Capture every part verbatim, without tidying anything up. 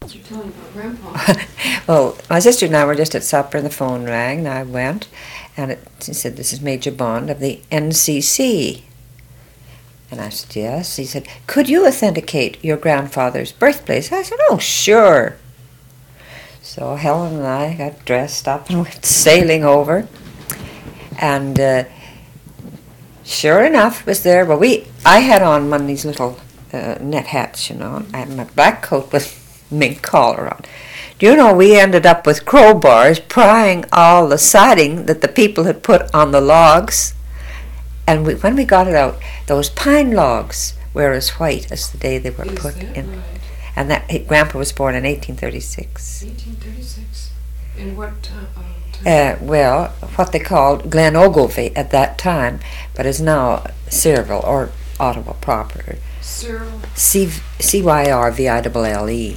So you're telling about Grandpa. Well, my sister and I were just at supper and the phone rang and I went and it, he said, "This is Major Bond of the N C C." And I said, "Yes." He said, "Could you authenticate your grandfather's birthplace?" I said, "Oh, sure." So Helen and I got dressed up and went sailing over. And uh, sure enough, it was there. Well, we, I had on one of these little uh, net hats, you know. I had my black coat with mink collar on. Do you know we ended up with crowbars prying all the siding that the people had put on the logs? And we, when we got it out, those pine logs were as white as the day they were Is put that in. right? And that he, Grandpa was born in eighteen thirty-six. eighteen thirty-six. In what uh, uh, Uh, time? well, what they called Glen Ogilvy at that time, but is now Cyrville or Ottawa proper. Cyril, C C Y R V I L L E.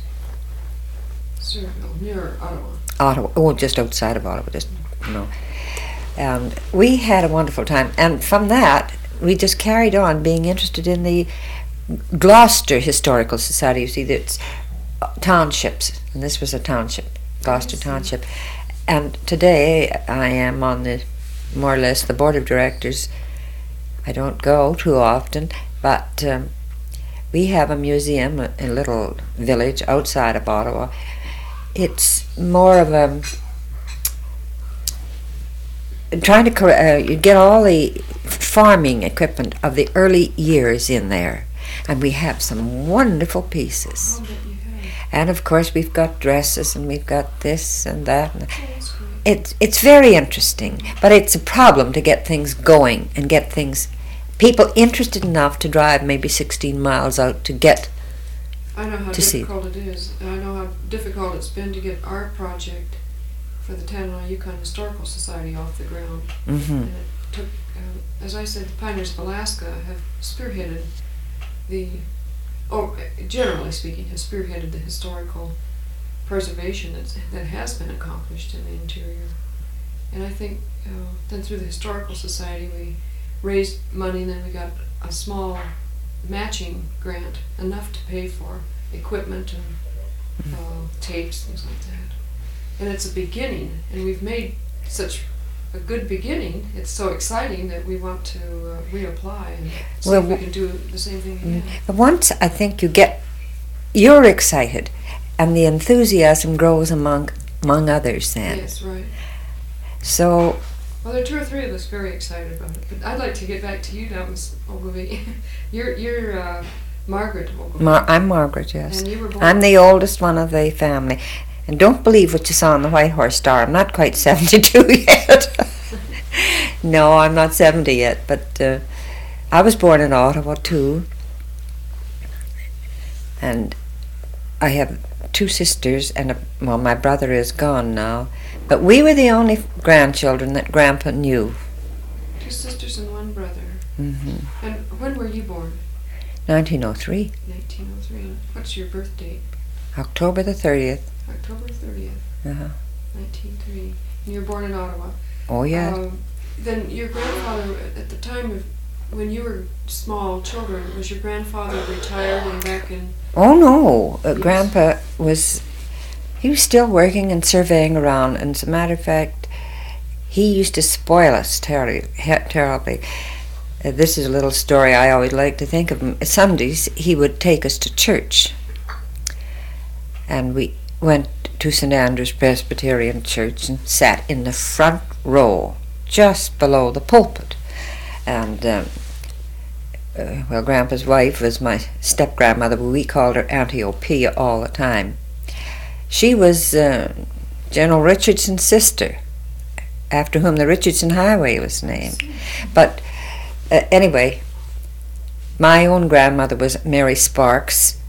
Cyril, near Ottawa. Ottawa, oh, just outside of Ottawa, just, you know. And we had a wonderful time. And from that, we just carried on being interested in the Gloucester Historical Society. You see, it's townships, and this was a township, Gloucester Township. And today, I am on the, more or less, the board of directors. I don't go too often, but um, we have a museum in a little village outside of Ottawa. It's more of a trying to cor- uh, you get all the farming equipment of the early years in there, and we have some wonderful pieces. Oh, that you have. And of course, we've got dresses, and we've got this and that. And Oh, that's great. it's it's very interesting, but it's a problem to get things going and get things people interested enough to drive maybe sixteen miles out to get. I know how to see. difficult it is. And I know how difficult it's been to get our project for the Tanana Yukon Historical Society off the ground. Mm-hmm. And it took, uh, as I said, the Pioneers of Alaska have spearheaded the, or uh, generally speaking, have spearheaded the historical preservation that's, that has been accomplished in the interior. And I think uh, then through the Historical Society we raised money, and then we got a small matching grant, enough to pay for equipment and uh, tapes, things like that. And it's a beginning, and we've made such a good beginning. It's so exciting that we want to uh, reapply and see Well, if we can do the same thing again. But once I think you get, you're excited, and the enthusiasm grows among among others then. Yes, right. So, Well, there are two or three of us very excited about it. But I'd like to get back to you now, Miss Ogilvy. you're you're uh, Margaret Ogilvy. Mar- I'm Margaret, yes. And you were born. I'm the oldest one of the family. And don't believe what you saw on the White Horse Star. I'm not quite seventy-two yet. No, I'm not seventy yet. But uh, I was born in Ottawa, too. And I have two sisters, and a, well, my brother is gone now. But we were the only grandchildren that Grandpa knew. Two sisters and one brother. Mm-hmm. And when were you born? nineteen oh three, nineteen oh three. What's your birth date? October the thirtieth. October thirtieth, Uh-huh. nineteen oh three. And you were born in Ottawa. Oh, yeah. Um, then your grandfather, at the time of when you were small children, was your grandfather retired and back in? Oh, no. Uh, Yes. Grandpa was... He was still working and surveying around. And as a matter of fact, he used to spoil us terribly. terribly. Uh, this is a little story I always like to think of him. Sundays, he would take us to church. And we went to Saint Andrew's Presbyterian Church and sat in the front row, just below the pulpit. And, um, uh, well, Grandpa's wife was my step-grandmother, but we called her Auntie Opia all the time. She was uh, General Richardson's sister, after whom the Richardson Highway was named. But uh, anyway, my own grandmother was Mary Sparks,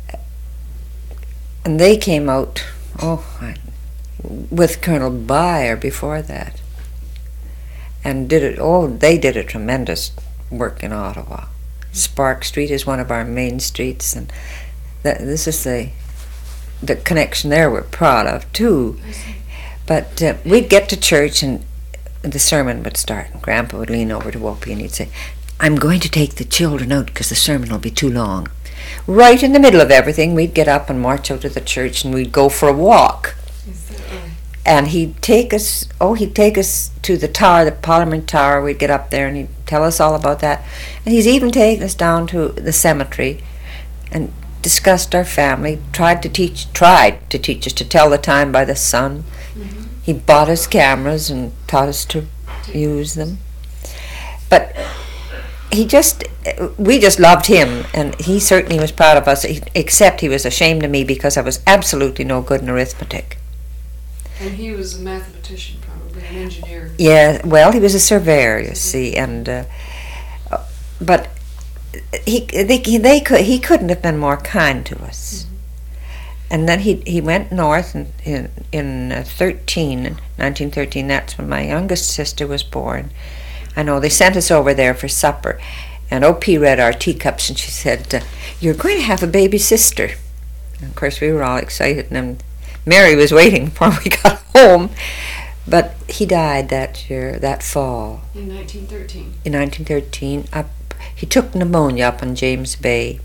and they came out, oh, with Colonel Byer before that, and did it. Oh, they did a tremendous work in Ottawa. Spark Street is one of our main streets, and th- this is the the connection there we're proud of too. But uh, we'd get to church, and the sermon would start, and Grandpa would lean over to Whoopi and he'd say, "I'm going to take the children out because the sermon will be too long. right in the middle of everything, we'd get up and march out to the church, and we'd go for a walk. Is that right? And he'd take us, oh, he'd take us to the tower, the Parliament Tower. We'd get up there, and he'd tell us all about that. And he's even taken us down to the cemetery and discussed our family, tried to teach, tried to teach us to tell the time by the sun. Mm-hmm. He bought us cameras and taught us to use them. But he just, we just loved him, and he certainly was proud of us, except he was ashamed of me because I was absolutely no good in arithmetic. And he was a mathematician, probably, an engineer. Yeah, well, he was a surveyor, you see, and, uh, but he, they, they could, he couldn't have been more kind to us. Mm-hmm. And then he he went north in in, in uh, thirteen, nineteen thirteen. That's when my youngest sister was born. I know they sent us over there for supper, and O P read our teacups, and she said, uh, "You're going to have a baby sister." And of course, we were all excited, and then Mary was waiting before we got home. But he died that year, that fall. In nineteen thirteen. In nineteen thirteen, up he took pneumonia up on James Bay,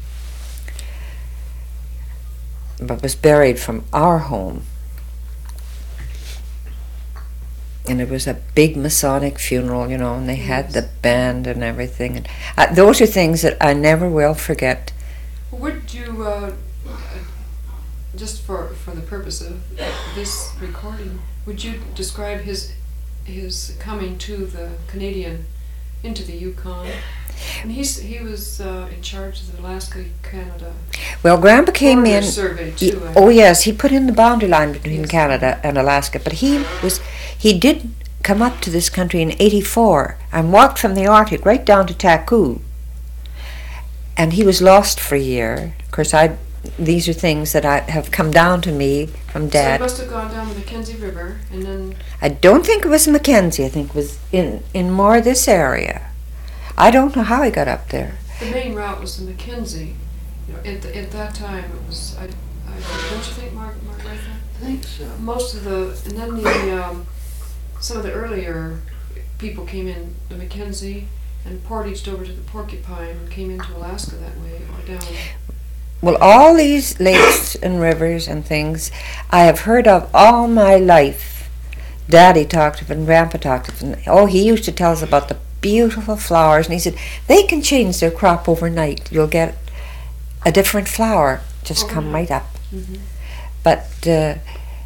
but was buried from our home. And it was a big Masonic funeral, you know, and they yes. had the band and everything. And uh, those are things that I never will forget. Would you, uh, just for for the purpose of this recording, would you describe his his coming to the Canadian, into the Yukon? And he's he was uh, in charge of the Alaska Canada. Well, Grandpa came in. Survey he, too, oh yes, he put in the boundary line between yes. Canada and Alaska. But he was he did come up to this country in eighty-four and walked from the Arctic right down to Taku. And he was lost for a year. Of course, I these are things that I have come down to me from Dad. So he must have gone down the Mackenzie River and then. I don't think it was Mackenzie. I think it was in in more this area. I don't know how he got up there. The main route was the Mackenzie. You know, at, the, at that time it was. I, I, don't you think, Mark? Mark, right there? I think so. Most of the and then the um, some of the earlier people came in the Mackenzie and portaged over to the Porcupine and came into Alaska that way or down. Well, all these lakes and rivers and things I have heard of all my life. Daddy talked of it and Grandpa talked of it. And, oh, he used to tell us about the beautiful flowers, and he said they can change their crop overnight. You'll get a different flower just overnight. Come right up. Mm-hmm. But uh,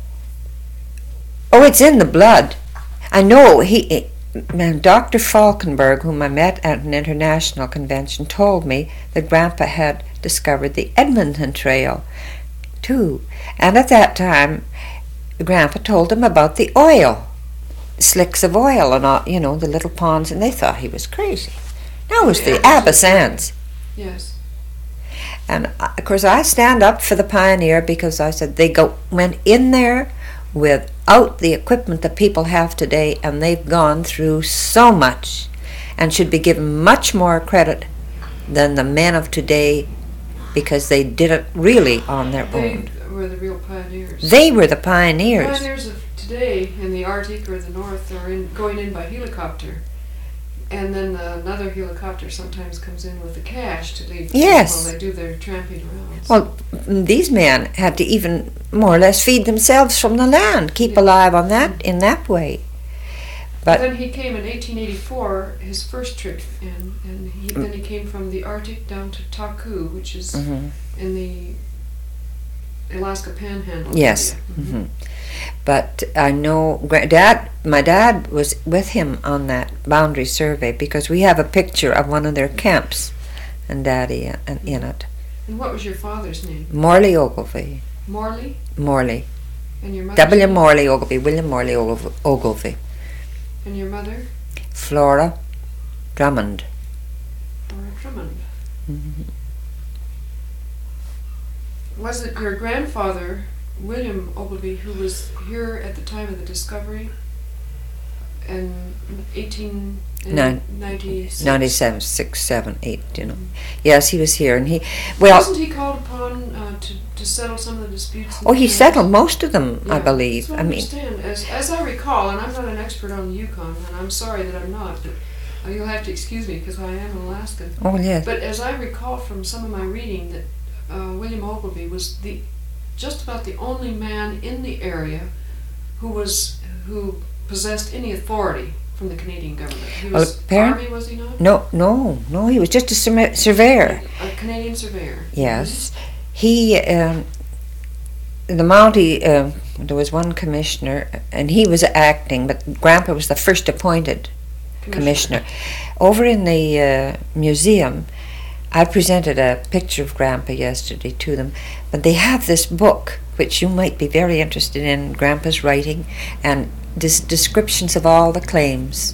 oh, it's in the blood. I know he. Doctor Falkenberg, whom I met at an international convention, told me that Grandpa had discovered the Edmonton Trail too, and at that time, Grandpa told him about the oil. Slicks of oil and all, you know, the little ponds, and they thought he was crazy. That was the Abasans. Yes. And uh, of course, I stand up for the Pioneer because I said they go went in there without the equipment that people have today, and they've gone through so much, and should be given much more credit than the men of today, because they did it really on their they own. They were the real pioneers. They were the pioneers. The pioneers of today in the Arctic or the North are in, going in by helicopter, and then uh, another helicopter sometimes comes in with the cash to leave yes. while they do their tramping around. Well, these men had to even more or less feed themselves from the land, keep yeah. alive on that in that way. But and then he came in eighteen eighty-four, his first trip in, and he, then he came from the Arctic down to Taku, which is mm-hmm. in the Alaska Panhandle. Yes. Mm-hmm. But I know Dad, my dad was with him on that boundary survey because we have a picture of one of their camps and Daddy in, in it. And what was your father's name? Morley Ogilvie. Morley? Morley. And your mother? W. Morley Ogilvie, William Morley Ogilvie. And your mother? Flora Drummond. Flora Drummond. Mm-hmm. Was it your grandfather, William Ogilvie, who was here at the time of the discovery in eighteen ninety-six? ninety-seven, six, seven, eight, you know. Mm-hmm. Yes, he was here, and he, well... Wasn't he called upon uh, to, to settle some of the disputes? Oh, he past? settled most of them, yeah, I believe. That's what I, I understand. Mean, as, as I recall, and I'm not an expert on the Yukon, and I'm sorry that I'm not, but uh, you'll have to excuse me because I am an Alaskan. Oh, yes. But as I recall from some of my reading, that uh, William Ogilvie was the just about the only man in the area who was who possessed any authority from the Canadian government. He Well, was apparent- Army, was he not? No, no, no. He was just a surme- surveyor. A Canadian surveyor. Yes, he. Um, the Mountie. Um, there was one commissioner, and he was acting, but Grandpa was the first appointed Mm-hmm. commissioner. Over in the uh, museum, I presented a picture of Grandpa yesterday to them, but they have this book which you might be very interested in, Grandpa's writing, and dis- descriptions of all the claims.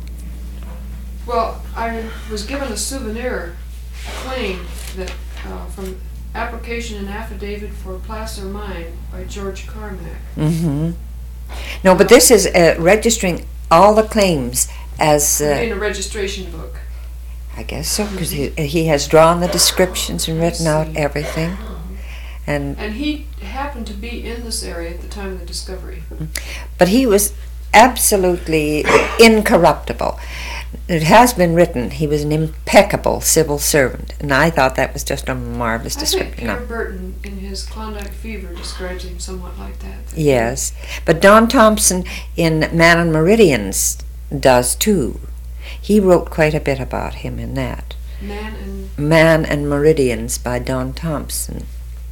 Well, I was given a souvenir claim that uh, from application and affidavit for Placer Mine by George Carmack. Mm-hmm. No, but this is uh, registering all the claims as, uh, in a registration book. I guess so, because he, he has drawn the descriptions and written out see. everything. Mhm. And And he happened to be in this area at the time of the discovery. but he was absolutely incorruptible. It has been written he was an impeccable civil servant, and I thought that was just a marvelous I think description. Pierre No. Burton, in his Klondike Fever, describes him somewhat like that. Yes, but Don Thompson in Man and Meridians does too. He wrote quite a bit about him in that. Man and Man and Meridians by Don Thompson.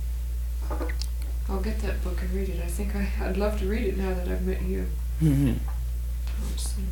I'll get that book and read it. I think I, I'd love to read it now that I've met you, Mm-hmm. Thompson.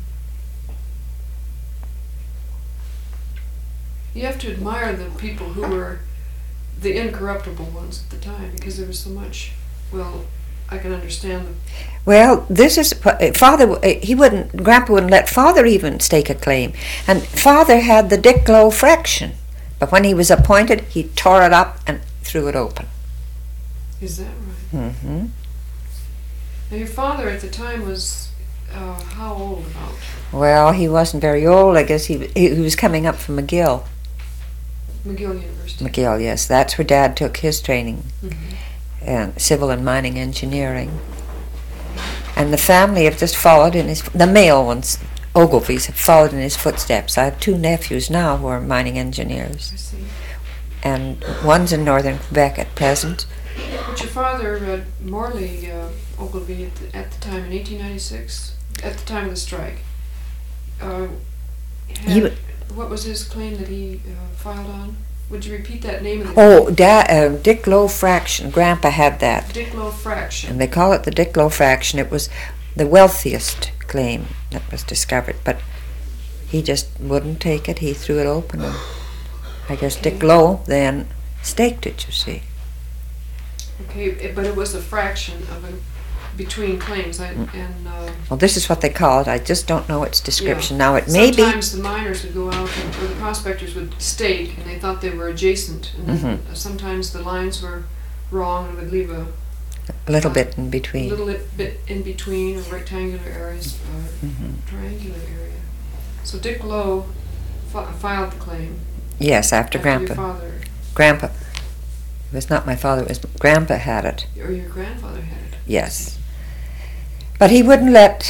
You have to admire the people who were the incorruptible ones at the time, because there was so much. Well, I can understand the Well, this is Father. uh, He wouldn't. Grandpa wouldn't let Father even stake a claim, and Father had the Diclo fraction, but when he was appointed, he tore it up and threw it open. Is that right? Mm-hmm. Now, your father at the time was uh, how old about? Well, he wasn't very old. I guess he he, he was coming up from McGill. McGill University. McGill, yes, that's where Dad took his training, Mhm. and civil and mining engineering. And the family have just followed in his. The male ones, Ogilvies, have followed in his footsteps. I have two nephews now who are mining engineers, I see. and one's in northern Quebec at present. But your father, uh, Morley uh, Ogilvie, at the, at the time in eighteen ninety-six, at the time of the strike, uh, had, He wa- what was his claim that he uh, filed on? Would you repeat that name of the Oh, da, uh, Diclo fraction. Grandpa had that, Diclo fraction? and they call it the Diclo fraction. It was the wealthiest claim that was discovered, but he just wouldn't take it. He threw it open, and I guess Okay. Diclo then staked it. You see. Okay, it- but it was a fraction of a between claims. I, Mm. and uh, Well, this is what they call it. I just don't know its description now. It may be. sometimes the miners would go out, and, or the prospectors would stake, and they thought they were adjacent. And then, Mhm. uh, sometimes the lines were wrong, and would leave a A little bit in A between. little bit- bit in between, or rectangular areas, or Mhm. triangular area. So Dick Lowe fi- filed the claim Yes, after after Grandpa. your father, Grandpa. It was not my father. It was Grandpa had it. or your grandfather had it. Yes. But he wouldn't let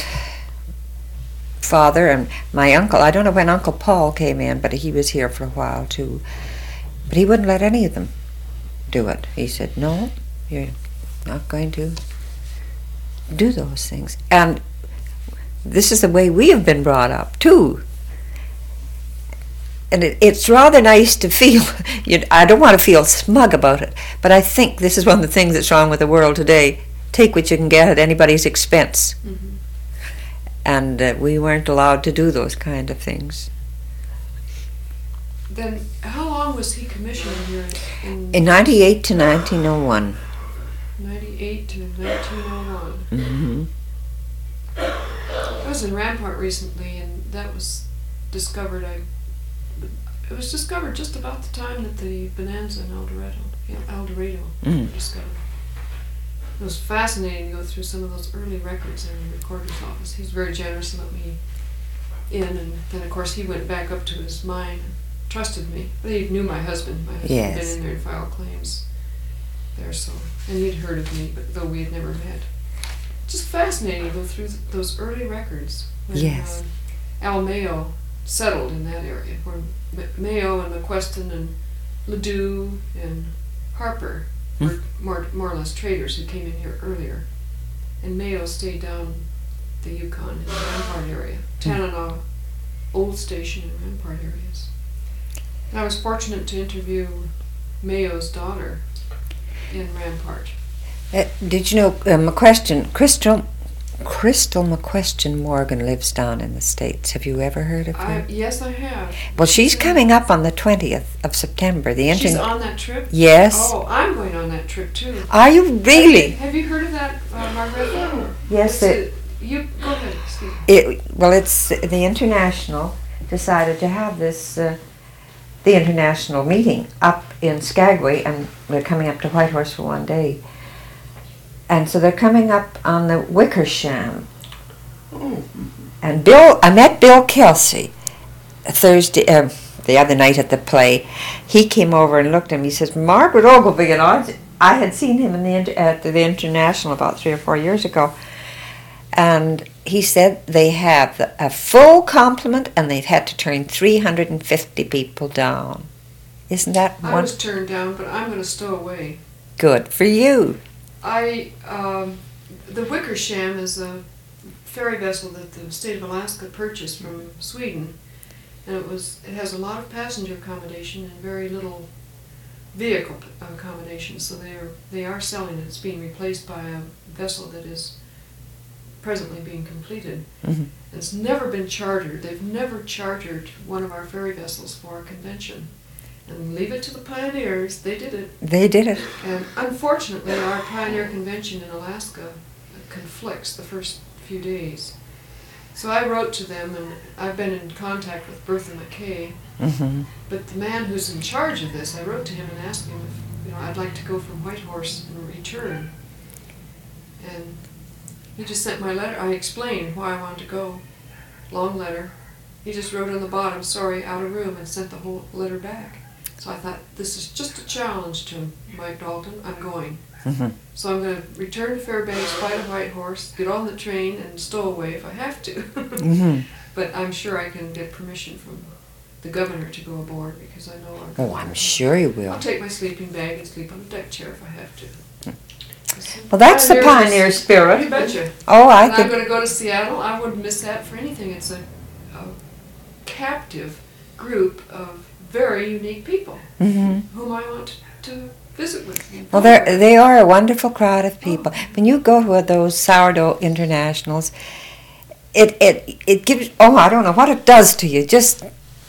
Father and my uncle, I don't know when Uncle Paul came in, but he was here for a while too. But he wouldn't let any of them do it. He said, no, you're not going to do those things. And this is the way we have been brought up too. And it, it's rather nice to feel, you, I don't want to feel smug about it, but I think this is one of the things that's wrong with the world today. Take what you can get at anybody's expense. Mm-hmm. And uh, we weren't allowed to do those kind of things. Then, how long was he commissioning here? In, In ninety-eight to nineteen oh one. ninety-eight to nineteen oh one. Mm-hmm. I was in Rampart recently, and that was discovered. I it was discovered just about the time that the Bonanza in El Dorado, yeah, El Dorado Mm. were discovered. It was fascinating to go through some of those early records in the recorder's office. He was very generous and let me in, and then of course he went back up to his mine and trusted me. But he knew my husband. My husband had Yes. been in there and filed claims there, so and he'd heard of me, but though we had never met. Just fascinating to go through th- those early records when Yes. uh, Al Mayo settled in that area, where M- Mayo and McQuestion and Ledoux and Harper were more, more or less traders who came in here earlier. And Mayo stayed down the Yukon in the Rampart area, Tanana, Old Station and Rampart areas. And I was fortunate to interview Mayo's daughter in Rampart. Uh, did you know uh, McQuestion, Crystal, Crystal McQuestion Morgan lives down in the States. Have you ever heard of her? I, yes, I have. Well, she's coming up on the twentieth of September. The She's internet. on that trip? Yes. Oh, I'm going on that trip too. Are you really? Have you heard of that, uh, Margaret? Yes. It's It, a- you go ahead, Steve. it, well, it's the International decided to have this, uh, the international meeting up in Skagway, and they're coming up to Whitehorse for one day. And so they're coming up on the Wickersham. Oh. And Bill, I met Bill Kelsey Thursday, um, the other night at the play. He came over and looked at me. He says, "Margaret Ogilvy," and I, I had seen him in the inter- at the, the International about three or four years ago. And he said they have the, a full complement, and they've had to turn three hundred fifty people down. Isn't that I one was turned down, but I'm going to stow away. good for you? I, um, the Wickersham is a ferry vessel that the state of Alaska purchased from Sweden, and it was it has a lot of passenger accommodation and very little vehicle accommodation. So they are they are selling it. It's being replaced by a vessel that is presently being completed. Mm-hmm. It's never been chartered. They've never chartered one of our ferry vessels for a convention. And leave it to the pioneers. They did it. They did it. And unfortunately, our pioneer convention in Alaska conflicts the first few days. So I wrote to them, and I've been in contact with Bertha McKay. Mm-hmm. But the man who's in charge of this, I wrote to him and asked him if, you know, I'd like to go from Whitehorse and return. And he just sent my letter. I explained why I wanted to go. Long letter. He just wrote on the bottom, "Sorry, out of room," and sent the whole letter back. So I thought, this is just a challenge to Mike Dalton. I'm going. Mm-hmm. So I'm going to return to Fairbanks, fly to Whitehorse, get on the train, and stow away if I have to. Mm-hmm. But I'm sure I can get permission from the governor to go aboard, because I know our Oh, governor. I'm sure you will. I'll take my sleeping bag and sleep on the deck chair if I have to. Well, that's the Pioneers- pioneer spirit. You betcha. Oh, I And I'm think. going to go to Seattle. I wouldn't miss that for anything. It's a, a captive group of very unique people Mm-hmm. whom I want to visit with. and Well, they photograph. they are a wonderful crowd of people. When you go to those sourdough internationals, it it it gives. Oh, I don't know what it does to you. Just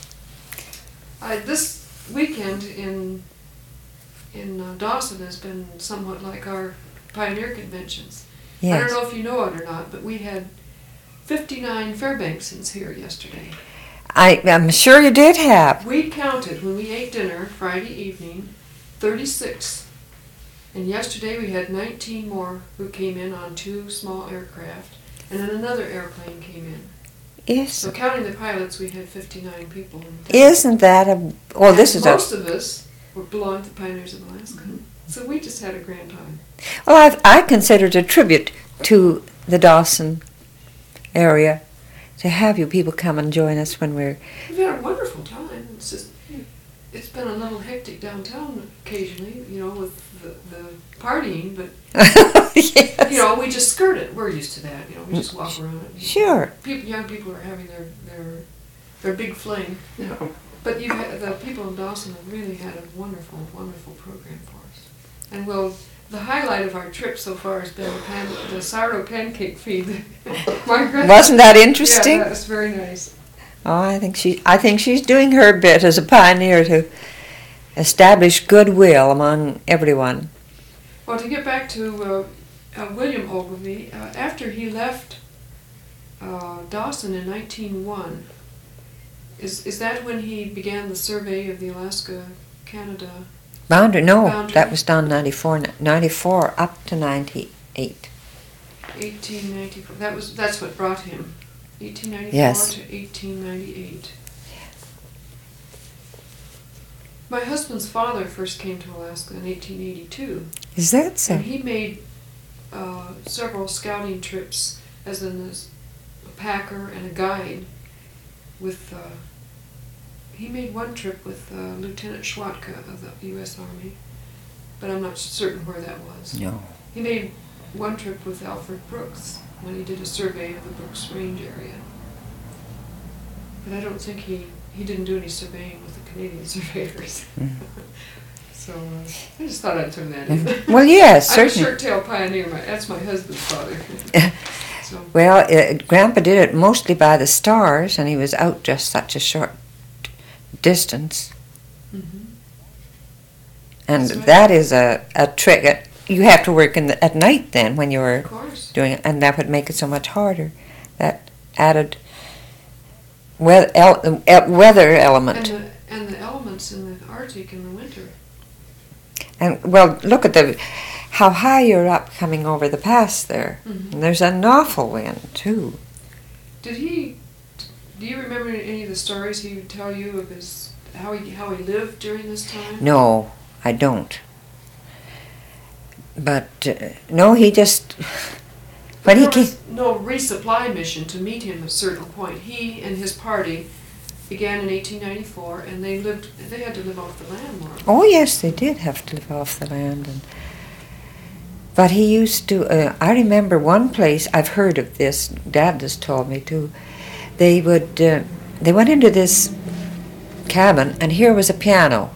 I, this weekend in in uh, Dawson has been somewhat like our pioneer conventions. I yes. don't know if you know it or not, but we had fifty-nine Fairbanksons here yesterday. I I'm sure you did have. We counted when we ate dinner Friday evening, thirty-six. And yesterday we had nineteen more who came in on two small aircraft, and then another airplane came in. Yes. So counting the pilots, we had fifty-nine people. In town. Isn't that a? Well, this is a. Most of us were belong to the Pioneers of Alaska. So we just had a grand time. Well, I've, I consider it a tribute to the Dawson area to have you people come and join us when we're. We've had a wonderful time. It's just, it's been a little hectic downtown occasionally, you know, with the, the partying, but, Yes. you know, we just skirt it. We're used to that, you know, we just walk around it. Sure. People, young people are having their, their, their big fling, you know. But you've had, the people in Dawson have really had a wonderful, wonderful program for us. And we'll, the highlight of our trip so far has been the, pan, the sourdough pancake feed. Margaret? Wasn't that interesting? Yeah, that was very nice. Oh, I think she. I think she's doing her bit as a pioneer to establish goodwill among everyone. Well, to get back to uh, uh, William Ogilvy, uh, after he left uh, Dawson in nineteen oh one, is is that when he began the survey of the Alaska-Canada? Boundary? No, Boundary. that was done ninety-four, ninety-four up to ninety-eight. eighteen ninety-four. That was that's what brought him. eighteen ninety-four Yes. to eighteen ninety-eight. My husband's father first came to Alaska in eighteen eighty-two. Is that so? And he made uh, several scouting trips as an, as a packer and a guide with, uh, he made one trip with uh, Lieutenant Schwatka of the U S Army. but I'm not certain where that was. No. He made one trip with Alfred Brooks when he did a survey of the Brooks Range area. But I don't think he, he didn't do any surveying with the Canadian surveyors. Mm. So uh, I just thought I'd turn that in. Well, yes, I'm a certainly. shirt-tail pioneer. My, that's my husband's father. So, Well, uh, Grandpa did it mostly by the stars, and he was out just such a short distance. mhm. And That's right. that is a, a trick. Uh, You have to work in the, at night then when you were Of course. doing it, and that would make it so much harder. That added weather, el, el, weather And element. the, and the elements in the Arctic in the winter. And, well, look at the how high you're up coming over the pass there. Mhm. And there's an awful wind, too. Did he? Do you remember any of the stories he would tell you of his how he how he lived during this time? No, I don't. But, uh, no, he just... When he there came... was no resupply mission to meet him at a certain point. He and his party began in eighteen ninety-four, and they lived. They had to live off the land more. Oh, yes, they did have to live off the land. And, but he used to... Uh, I remember one place, I've heard of this, Dad just told me too. They would... Uh, they went into this cabin, and here was a piano.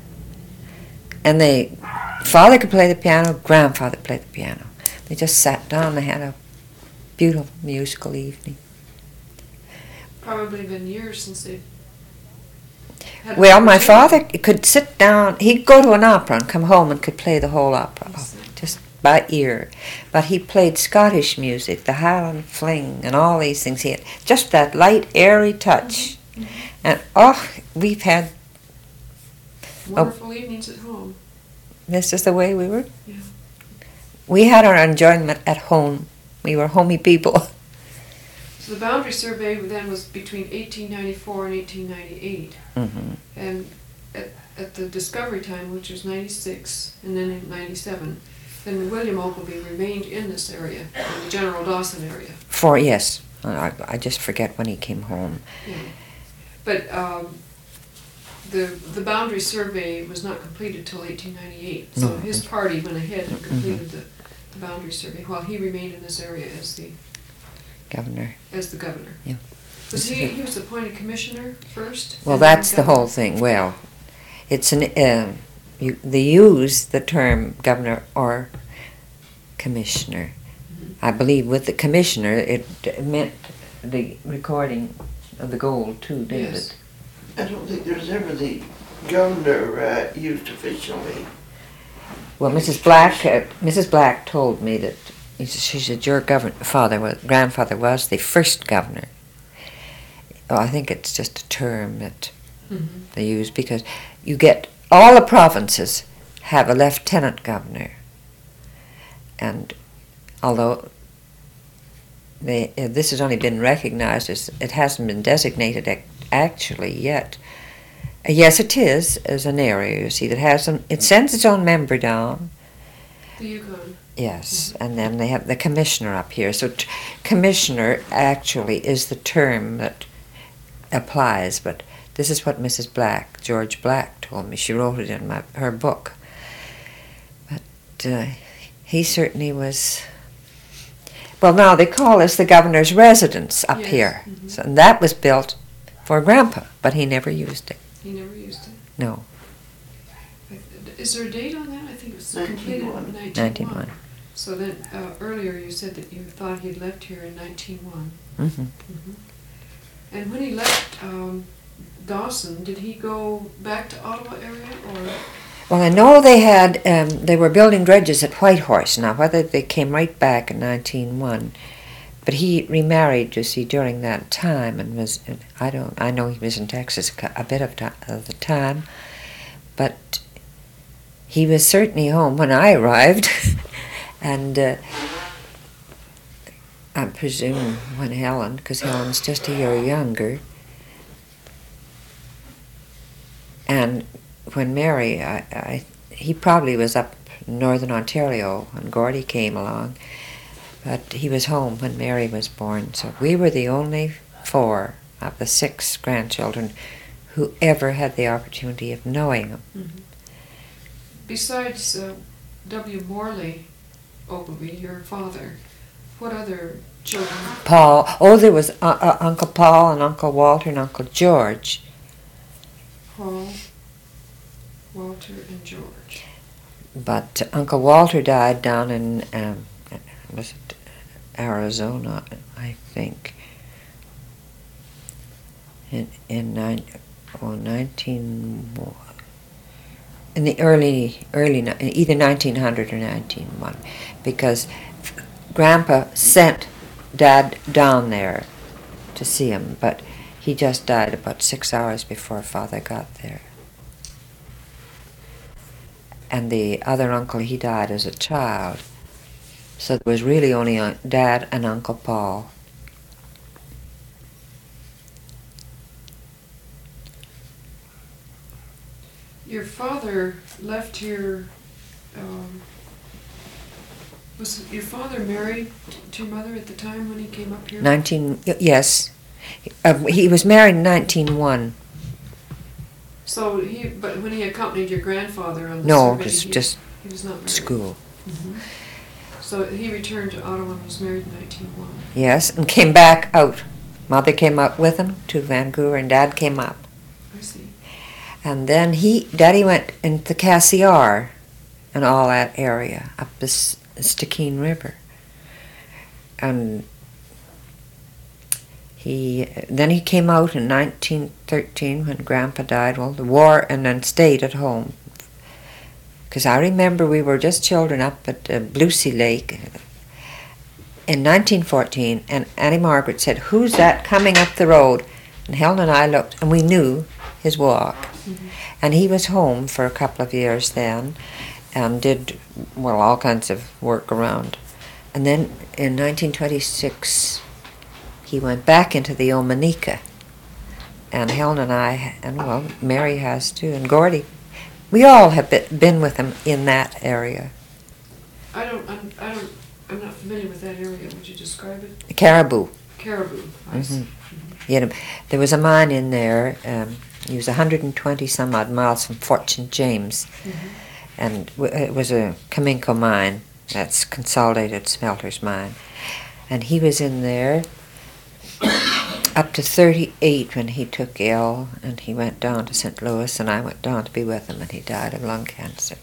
And they... Father could play the piano, Grandfather played the piano. They just sat down, they had a beautiful musical evening. Probably been years since they. Had Well, an my opportunity. father could sit down, he'd go to an opera and come home and could play the whole opera, Yes. just by ear. But he played Scottish music, the Highland Fling, and all these things. He had just that light, airy touch. Mhm. And, oh, we've had, Wonderful evenings at home. this is the way we were. Yeah. We had our enjoyment at home. We were homey people. So the boundary survey then was between eighteen ninety-four and eighteen ninety-eight, Mm-hmm. and at, at the discovery time, which was ninety-six, and then in ninety-seven, then William Ogilvy remained in this area, in the General Dawson area. For, yes, I, I just forget when he came home. Yeah. But um, the the boundary survey was not completed till eighteen ninety-eight. So No. his party went ahead and Mhm. completed the, the boundary survey while he remained in this area as the Governor. as the governor. Yeah. Was he he was appointed commissioner first? Well, and then that's the governor? whole thing. Well, it's an uh, you, they use the term governor or commissioner. Mhm. I believe with the commissioner it meant the recording of the gold too, didn't Yes. it? I don't think there's ever the governor uh, used officially. Well, Missus Black, uh, Missus Black told me that he said, she said your governor, father was, grandfather was the first governor. Oh, I think it's just a term that Mhm. they use because you get all the provinces have a lieutenant governor, and although they, uh, this has only been recognized as it hasn't been designated ac- actually yet. Uh, yes, it is as an area. You see that has some. It sends its own member down. The Yukon. Yes, and then they have the commissioner up here. So, t- commissioner actually is the term that applies, but this is what Missus Black, George Black, told me. She wrote it in my her book. But uh, he certainly was. Well, now they call this the governor's residence up Yes, here, mhm. so, and that was built for Grandpa, but he never used it. He never used it. No, Is there a date on that? I think it was completed in ninety-one. ninety-one. ninety-one. So then, uh, earlier you said that you thought he'd left here in nineteen-one. Mm-hmm. Mhm. And when he left um, Dawson, did he go back to Ottawa area or? Well, I know they had, um, they were building dredges at Whitehorse now, whether they came right back in nineteen oh one. But he remarried, you see, during that time and was, I don't, I know he was in Texas a cou- a bit of, ti of the time, but he was certainly home when I arrived. And uh, I presume when Helen, because Helen's just a year younger, and when Mary, I, I, he probably was up in northern Ontario when Gordy came along, but he was home when Mary was born. So we were the only four of the six grandchildren who ever had the opportunity of knowing him. Mhm. besides uh, W. Morley Ogilvy, your father, what other children? Paul. Oh, there was uh, uh, Uncle Paul and Uncle Walter and Uncle George. Paul, Walter, and George. But Uncle Walter died down in, um, was it Arizona, I think, in in nine, oh, nineteen, in the early early ni- either nineteen hundred or nineteen oh one, because Grandpa sent Dad down there to see him, but he just died about six hours before Father got there. And the other uncle, he died as a child. So there was really only un- Dad and Uncle Paul. Your father left here. Um, was your father married to your mother at the time when he came up here? Nineteen, y- yes. Uh, he was married in nineteen oh one. So he, but when he accompanied your grandfather on the No, survey, just, he, just he was not married. school. hmm So he returned to Ottawa and was married in nineteen oh one. Yes, and came back out. Mother came up with him to Vancouver, and Dad came up. I see. And then he, Daddy went into Cassiar and all that area, up the S- Stikine River. And he, then he came out in nineteen thirteen when Grandpa died, well, the war, and then stayed at home. Because I remember we were just children up at uh, Bluesea Lake in nineteen fourteen, and Annie Margaret said, "Who's that coming up the road?" And Helen and I looked, and we knew his walk. Mm-hmm. And he was home for a couple of years then, and did, well, all kinds of work around. And then in nineteen twenty-six, he went back into the Omanika. And Helen and I, and well, Mary has too, and Gordy, we all have been, been with him in that area. I don't, I'm, I don't, I'm not familiar with that area. Would you describe it? Caribou. Caribou. I see. Mhm. Yeah, there was a mine in there. Um, he was one hundred twenty some odd miles from Fort Saint James, Mhm. and w- it was a Kaminko mine. That's Consolidated Smelters mine, and he was in there up to thirty-eight when he took ill, and he went down to Saint Louis, and I went down to be with him, and he died of lung cancer.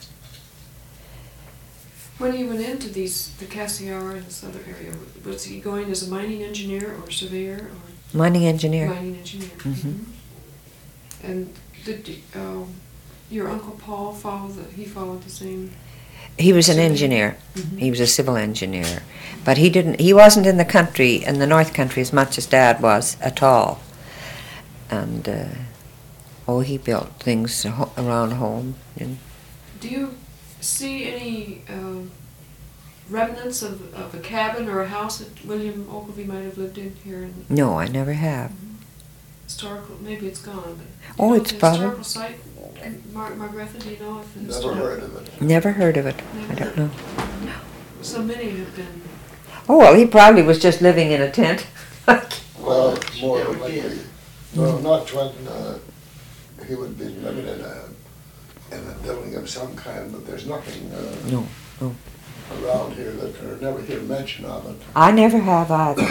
When he went into these, the Cassiar and this other area, was he going as a mining engineer or surveyor or Mining engineer. mining engineer? Mhm. Mhm. And did you- um, your Uncle Paul follow the? He followed the same. He was an Surveyor. engineer. Mhm. He was a civil engineer, but he didn't. He wasn't in the country, in the North Country, as much as Dad was at all. And uh, oh, he built things ho- around home. And Do you see any um, remnants of, of a cabin or a house that William Ogilvy might have lived in here in no, I never have. historical? Maybe it's gone. But do you Oh, know it's the probably- historical site. Mar- Margaretha, do you know if the Never historical? heard of it. Never heard of it. I don't know. So many have been. Oh well, he probably was just living in a tent. Well, it's more Yeah, we likely, did. no, not when, uh, he would be living in a, in a building of some kind, but there's nothing, uh, No, no. around here that, or never hear mention of it. I never have either.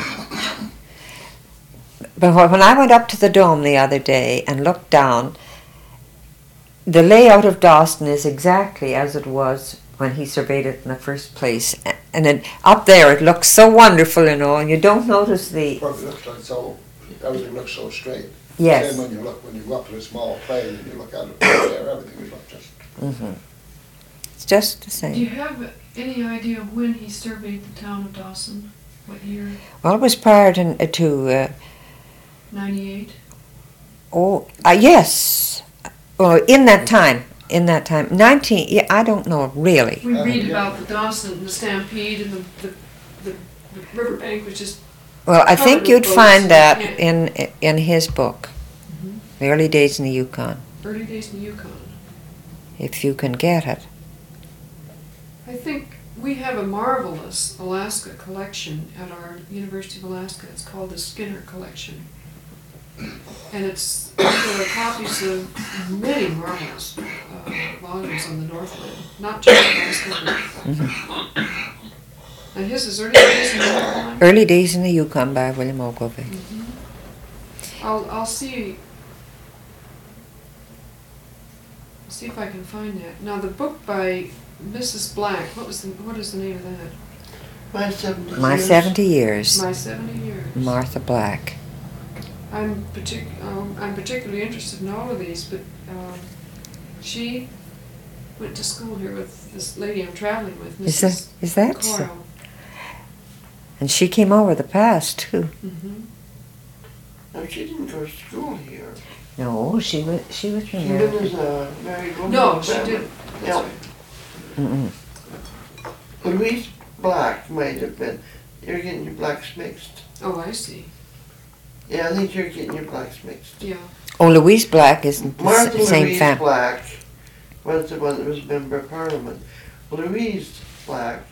But wh- when I went up to the dome the other day and looked down, the layout of Dawson is exactly as it was when he surveyed it in the first place. A- And then up there it looks so wonderful, you know, and you don't notice the... Probably looks like so, everything looks so straight. Yes. Same when you look, when you go up to a small plane and you look at it from there, everything would look just, hmm It's just the Do you same. have any idea when he surveyed the town of Dawson? What year? Well, it was prior to... to uh, ninety-eight? oh, uh, yes. Well, in that time. In that time. nineteen... Yeah, I don't know, really. We Uh, read yeah. about the Dawson, the stampede, and the, the, the, the riverbank was just. Well, I covered think with you'd boats find and that camp- in in his book, The Early Days in the Yukon, Early days in the Yukon. if you can get it. I think we have a marvelous Alaska collection at our University of Alaska. It's called the Skinner Collection. And it's, there are copies of many marvelous uh, volumes on the Northland, not just Alaska. And his is early days in the Northland. Early Days in the Yukon by William Ogilvy. Mm-hmm. I'll, I'll see, see if I can find that. Now the book by Missus Black, what was the, what is the name of that? My seventy My years. seventy Years. My seventy years. Martha Black. I'm partic- um, I'm particularly interested in all of these, but um, she went to school here with this lady I'm traveling with, Is Missus that, is that so? Coyle. And she came over the pass too. Mm-hmm. No, she didn't go to school here. No, she was she was from She there. lived as a married woman. No, with she family. did. That's Yeah. right. Mm-mm. Louise Black might have been. You're getting your blacks mixed. Oh, I see. Yeah, I think you're getting your blacks mixed. Yeah. Oh, Louise Black isn't the Martha s- same Louise family. Black was the one that was a member of Parliament. Louise Black